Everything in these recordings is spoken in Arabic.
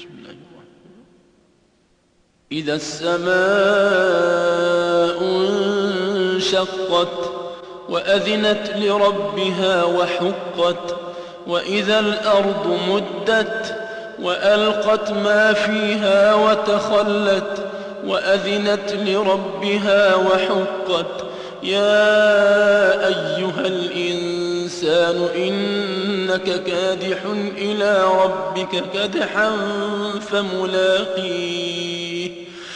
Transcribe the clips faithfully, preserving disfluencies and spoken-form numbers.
بسم الله الرحمن الرحيم. إذا السماء انشقت وأذنت لربها وحقت وإذا الأرض مدت وألقت ما فيها وتخلت وأذنت لربها وحقت يا أيها الإنسان إنك كادح إلى ربك كدحا فملاقيه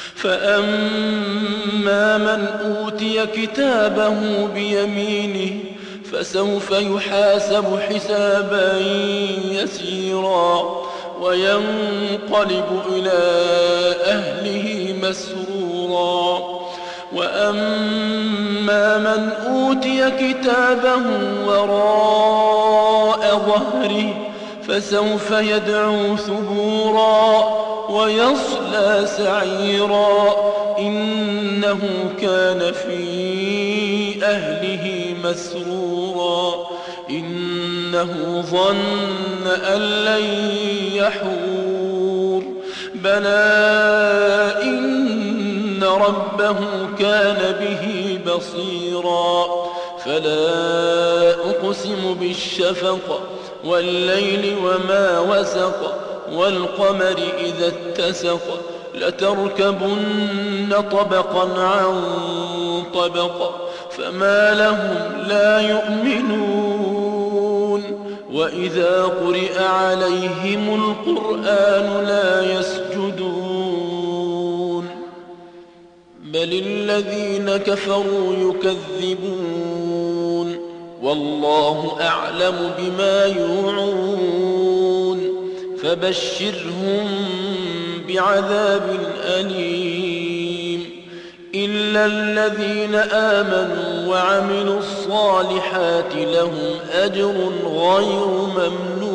فأما من أوتي كتابه بيمينه فسوف يحاسب حسابا يسيرا وينقلب إلى أهله مسرورا وأما من أوتي كتابه وراء ظهره فسوف يدعو ثبورا ويصلى سعيرا إنه كان في أهله مسرورا إنه ظن أن لن يحور بلى إن ربه كان به بصيرا فلا أقسم بالشفق والليل وما وسق والقمر إذا اتسق لتركبن طبقا عن طبق فما لهم لا يؤمنون وإذا قرئ عليهم القرآن لا يسجدون بل الذين كفروا يكذبون والله أعلم بما يوعون فبشرهم بعذاب أليم إلا الذين آمنوا وعملوا الصالحات لهم أجر غير ممنون